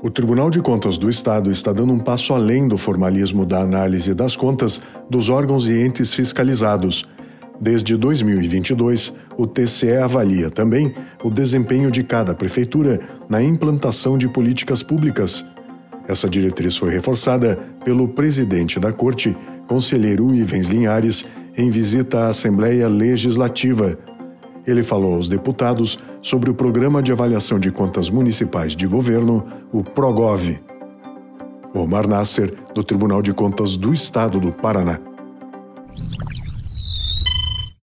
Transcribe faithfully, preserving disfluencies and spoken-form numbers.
O Tribunal de Contas do Estado está dando um passo além do formalismo da análise das contas dos órgãos e entes fiscalizados. Desde dois mil e vinte e dois, o T C E avalia também o desempenho de cada prefeitura na implantação de políticas públicas. Essa diretriz foi reforçada pelo presidente da Corte, conselheiro Ivens Linhares, em visita à Assembleia Legislativa. Ele falou aos deputados sobre o Programa de Avaliação de Contas Municipais de Governo, o PROGOV. Omar Nasser, do Tribunal de Contas do Estado do Paraná.